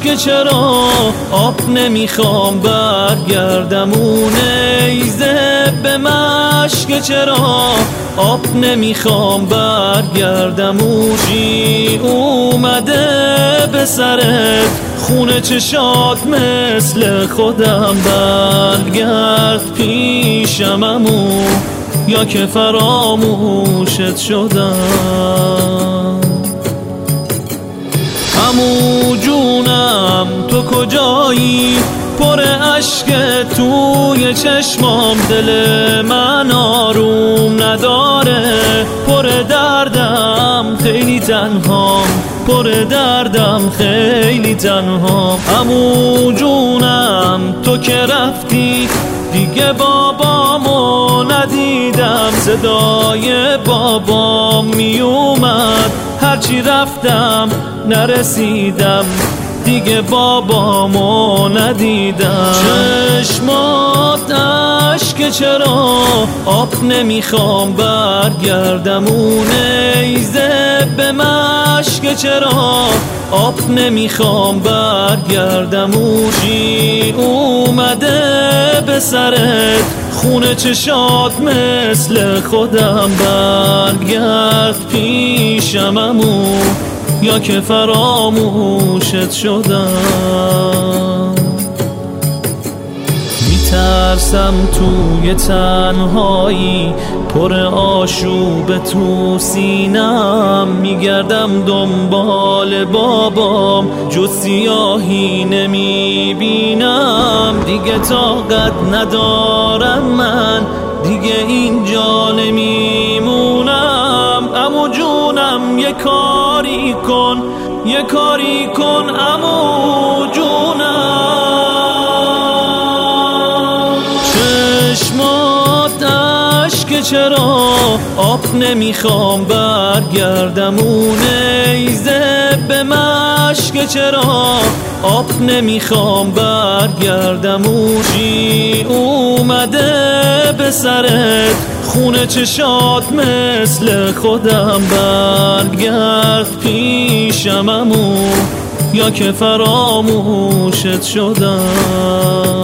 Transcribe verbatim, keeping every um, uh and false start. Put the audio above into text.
که چرا آب نمیخوام برگردم اون نیزه به مشک چرا آب نمیخوام برگردم اون چی اومده به سرت خونه چشات مثل خودم برگرد پیشم امو یا که فراموشت شدم عمو جونم تو کجایی پر اشک توی چشمام دل من آروم نداره پر دردم خیلی تنهام پر دردم خیلی تنهام عمو جونم تو که رفتی دیگه بابامو ندیدم صدای بابام می اومد هرچی رفتم نرسیدم دیگه بابامو ندیدم چشمات اشک چرا آب نمیخوام برگردم اون نیزه به مشک چرا آب نمیخوام برگردم اون چی اومده به سرت خونه چشات مثل خودم برگرد پیشم امو یا که فراموشت شدم میترسم توی تنهایی پر آشوب تو سینم میگردم دنبال بابام جز سیاهی نمیبینم دیگه طاقت ندارم من دیگه اینجا نمیمونم عمو جونم یه کاری کن یه کاری کن عمو جونم چشمات اشک چرا آب نمیخوام برگردم اون نیزه به مشک چرا آب نمیخوام برگردم اون چی اومده به سرت خونه چشات مثل خودم برگرد پیشم امو یا که فراموشت شدم